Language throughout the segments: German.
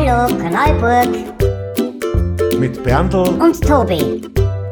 Hallo, Kanalburg. Mit Berndl Und Tobi.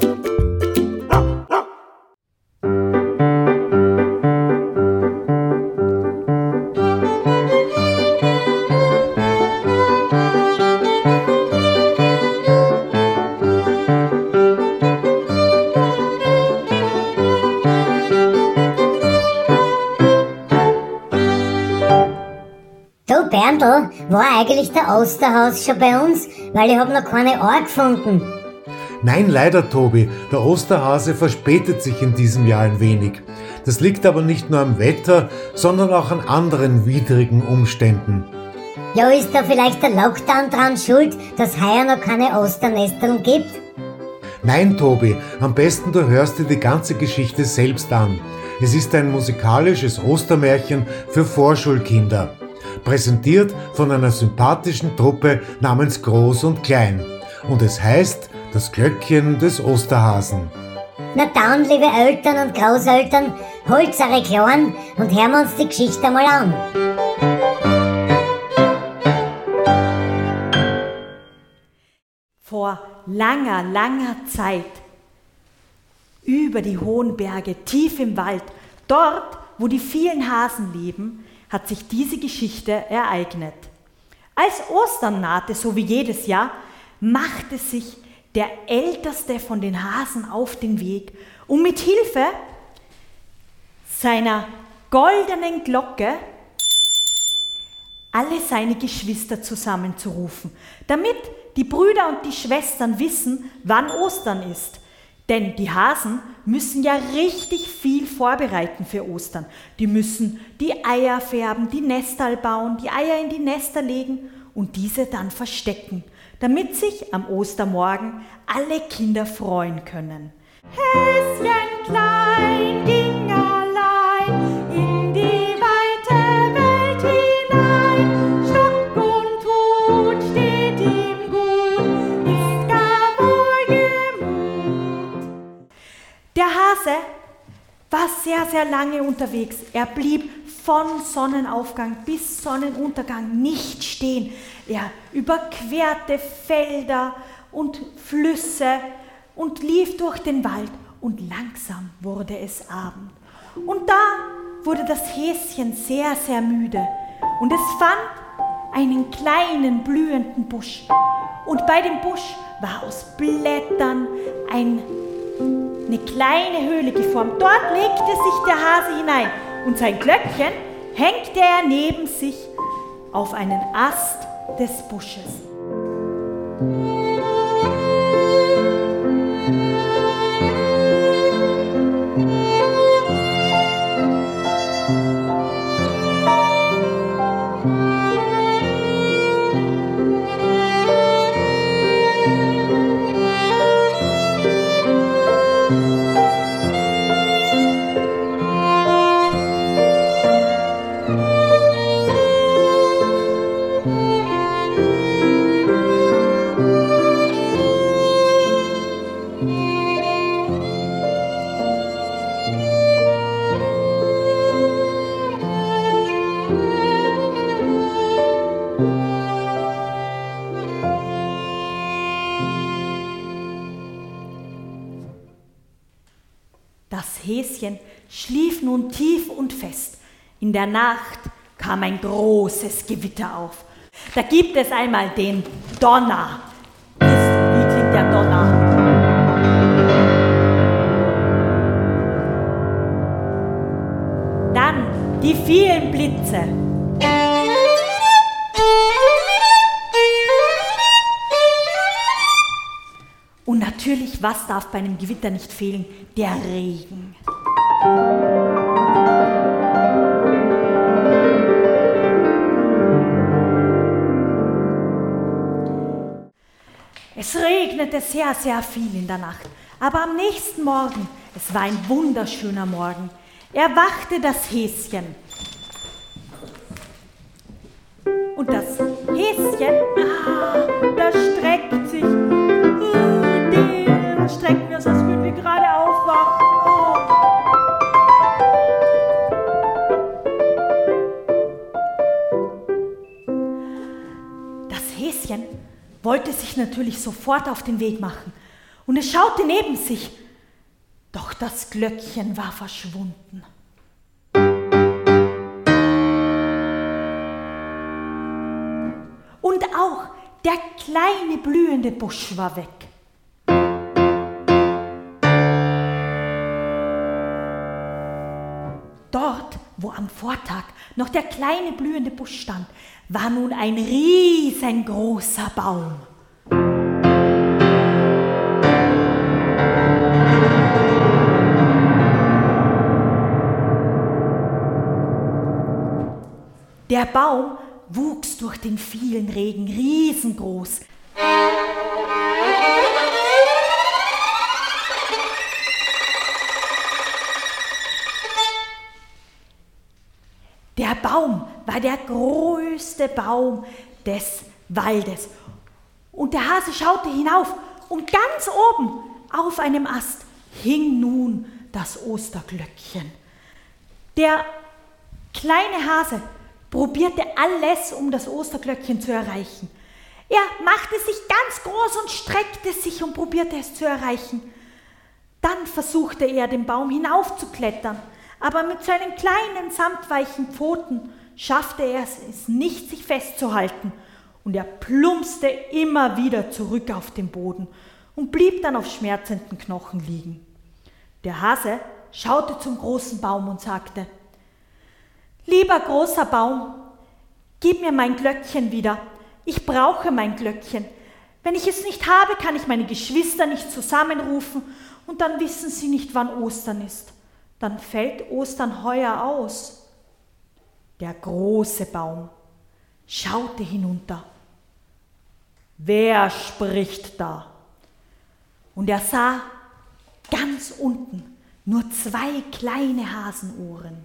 Du Berndl, war eigentlich der Osterhaus schon bei uns? Weil ich hab noch keine Ohr gefunden. Nein, leider, Tobi. Der Osterhase verspätet sich in diesem Jahr ein wenig. Das liegt aber nicht nur am Wetter, sondern auch an anderen widrigen Umständen. Ja, ist da vielleicht der Lockdown dran schuld, dass heuer noch keine Osternesteln gibt? Nein, Tobi, am besten du hörst dir die ganze Geschichte selbst an. Es ist ein musikalisches Ostermärchen für Vorschulkinder. Präsentiert von einer sympathischen Truppe namens Groß und Klein. Und es heißt Das Glöckchen des Osterhasen. Na dann, liebe Eltern und Großeltern, holt's eure Kleinen und hören wir uns die Geschichte mal an. Vor langer, langer Zeit, über die hohen Berge, tief im Wald, dort, wo die vielen Hasen leben, hat sich diese Geschichte ereignet. Als Ostern nahte, so wie jedes Jahr, machte sich der älteste von den Hasen auf den Weg, um mit Hilfe seiner goldenen Glocke alle seine Geschwister zusammenzurufen, damit die Brüder und die Schwestern wissen, wann Ostern ist. Denn die Hasen müssen ja richtig viel vorbereiten für Ostern. Die müssen die Eier färben, die Nestal bauen, die Eier in die Nester legen und diese dann verstecken, damit sich am Ostermorgen alle Kinder freuen können. Häschen klein ging allein in die weite Welt hinein. Stock und Hut steht ihm gut, ist gar wohlgemut. Der Hase war sehr, sehr lange unterwegs. Er blieb von Sonnenaufgang bis Sonnenuntergang nicht stehen. Er überquerte Felder und Flüsse und lief durch den Wald. Und langsam wurde es Abend. Und da wurde das Häschen sehr, sehr müde. Und es fand einen kleinen blühenden Busch. Und bei dem Busch war aus Blättern eine kleine Höhle geformt. Dort legte sich der Hase hinein und sein Glöckchen hängte er neben sich auf einen Ast des Busches. Das Häschen schlief nun tief und fest. In der Nacht kam ein großes Gewitter auf. Da gibt es einmal den Donner. Wie klingt der Donner? Dann die vielen Blitze. Und natürlich, was darf bei einem Gewitter nicht fehlen? Der Regen. Es regnete sehr, sehr viel in der Nacht. Aber am nächsten Morgen, es war ein wunderschöner Morgen, erwachte das Häschen. Und das Häschen, das streckt sich. Dann strecken wir uns, als würden wir gerade aufwachen. Das Häschen Häschen wollte sich natürlich sofort auf den Weg machen und es schaute neben sich, doch das Glöckchen war verschwunden. Und auch der kleine blühende Busch war weg. Dort, wo am Vortag noch der kleine blühende Busch stand, war nun ein riesengroßer Baum. Der Baum wuchs durch den vielen Regen riesengroß. Der Baum war der größte Baum des Waldes. Und der Hase schaute hinauf und ganz oben auf einem Ast hing nun das Osterglöckchen. Der kleine Hase probierte alles, um das Osterglöckchen zu erreichen. Er machte sich ganz groß und streckte sich und probierte es zu erreichen. Dann versuchte er, den Baum hinaufzuklettern, aber mit seinen kleinen, samtweichen Pfoten schaffte er es nicht, sich festzuhalten, und er plumpste immer wieder zurück auf den Boden und blieb dann auf schmerzenden Knochen liegen. Der Hase schaute zum großen Baum und sagte: »Lieber großer Baum, gib mir mein Glöckchen wieder. Ich brauche mein Glöckchen. Wenn ich es nicht habe, kann ich meine Geschwister nicht zusammenrufen und dann wissen sie nicht, wann Ostern ist. Dann fällt Ostern heuer aus.« Der große Baum schaute hinunter. Wer spricht da? Und er sah ganz unten nur 2 kleine Hasenohren.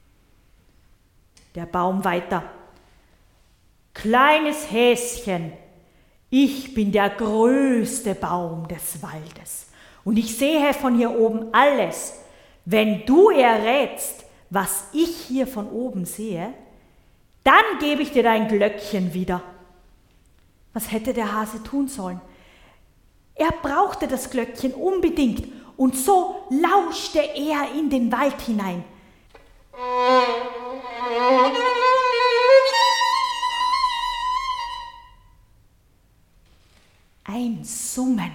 Der Baum weiter: »Kleines Häschen, ich bin der größte Baum des Waldes und ich sehe von hier oben alles. Wenn du errätst, was ich hier von oben sehe, dann gebe ich dir dein Glöckchen wieder.« Was hätte der Hase tun sollen? Er brauchte das Glöckchen unbedingt und so lauschte er in den Wald hinein. Ein Summen.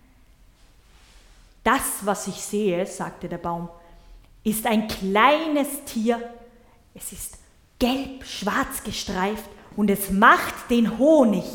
»Das, was ich sehe«, sagte der Baum, »ist ein kleines Tier. Es ist gelb-schwarz gestreift und es macht den Honig.«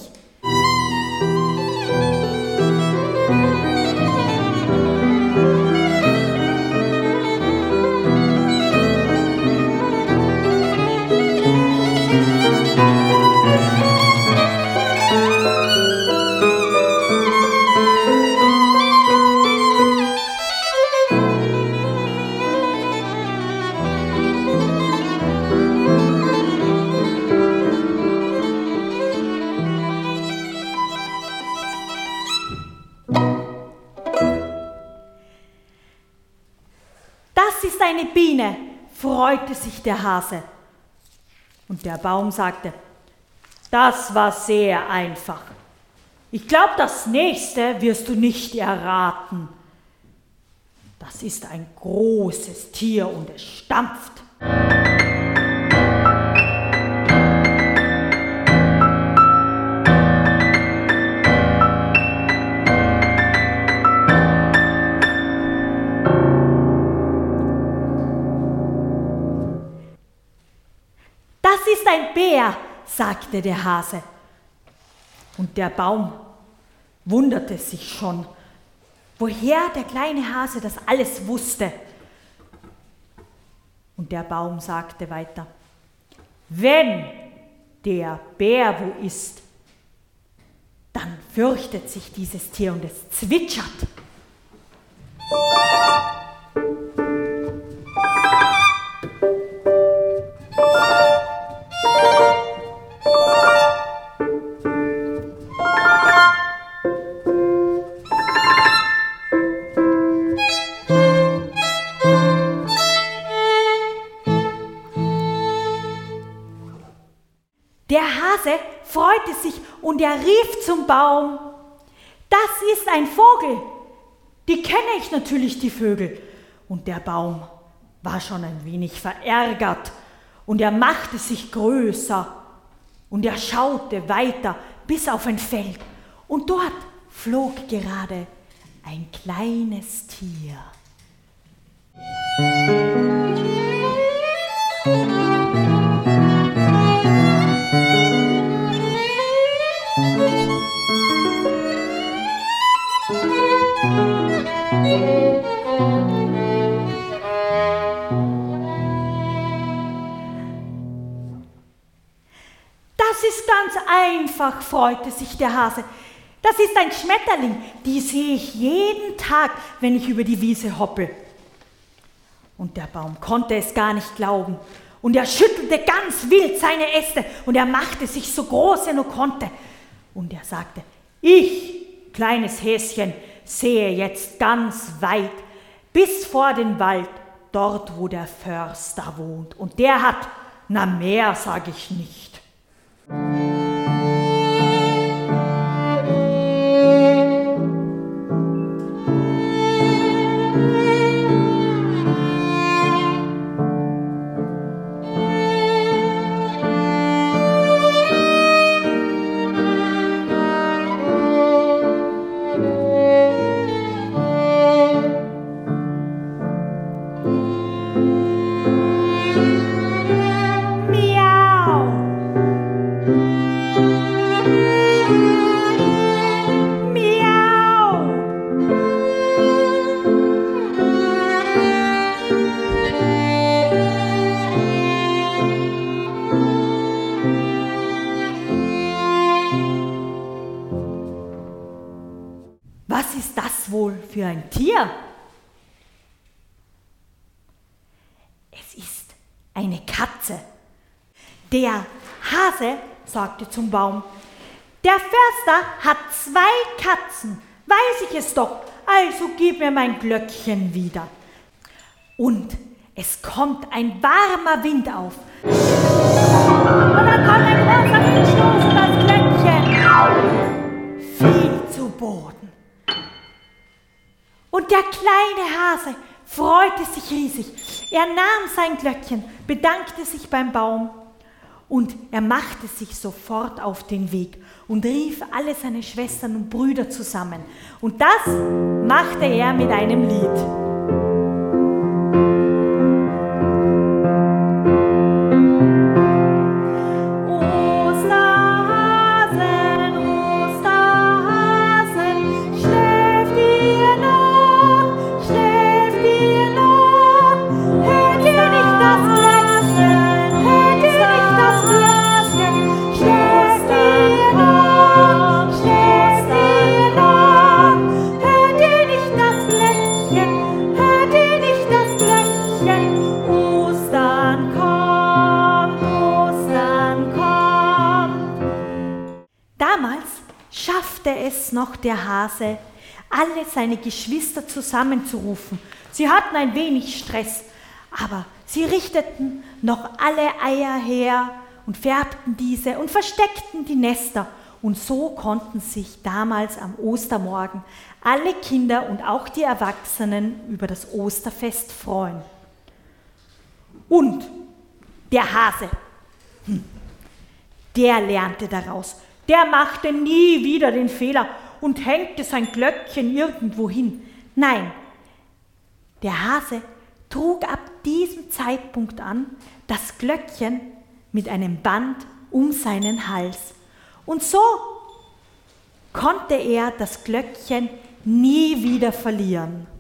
»Das ist eine Biene«, freute sich der Hase. Und der Baum sagte: »Das war sehr einfach. Ich glaube, das nächste wirst du nicht erraten. Das ist ein großes Tier und es stampft.« »Das ist ein Bär«, sagte der Hase. Und der Baum wunderte sich schon, woher der kleine Hase das alles wusste. Und der Baum sagte weiter: »Wenn der Bär wo ist, dann fürchtet sich dieses Tier und es zwitschert.« Der Hase freute sich und er rief zum Baum: Das ist ein Vogel. Die kenne ich natürlich, die Vögel. Und der Baum war schon ein wenig verärgert und er machte sich größer und er schaute weiter bis auf ein Feld und dort flog gerade ein kleines Tier. Das ist ganz einfach, freute sich der Hase. Das ist ein Schmetterling, die sehe ich jeden Tag, wenn ich über die Wiese hoppe. Und der Baum konnte es gar nicht glauben. Und er schüttelte ganz wild seine Äste und er machte sich so groß er nur konnte. Und er sagte: Ich, kleines Häschen, sehe jetzt ganz weit, bis vor den Wald, dort wo der Förster wohnt. Und der hat, na mehr sag ich nicht. Was ist das wohl für ein Tier? Es ist eine Katze. Der Hase sagte zum Baum: Der Förster hat 2 Katzen, weiß ich es doch, also gib mir mein Glöckchen wieder. Und es kommt ein warmer Wind auf. Und dann kommt ein großer Windstoß und das Glöckchen fiel zu Boden. Und der kleine Hase freute sich riesig. Er nahm sein Glöckchen, bedankte sich beim Baum und er machte sich sofort auf den Weg und rief alle seine Schwestern und Brüder zusammen. Und das machte er mit einem Lied. Schaffte es noch der Hase, alle seine Geschwister zusammenzurufen. Sie hatten ein wenig Stress, aber sie richteten noch alle Eier her und färbten diese und versteckten die Nester. Und so konnten sich damals am Ostermorgen alle Kinder und auch die Erwachsenen über das Osterfest freuen. Und der Hase, der lernte daraus. Der machte nie wieder den Fehler und hängte sein Glöckchen irgendwo hin. Nein, der Hase trug ab diesem Zeitpunkt an das Glöckchen mit einem Band um seinen Hals. Und so konnte er das Glöckchen nie wieder verlieren.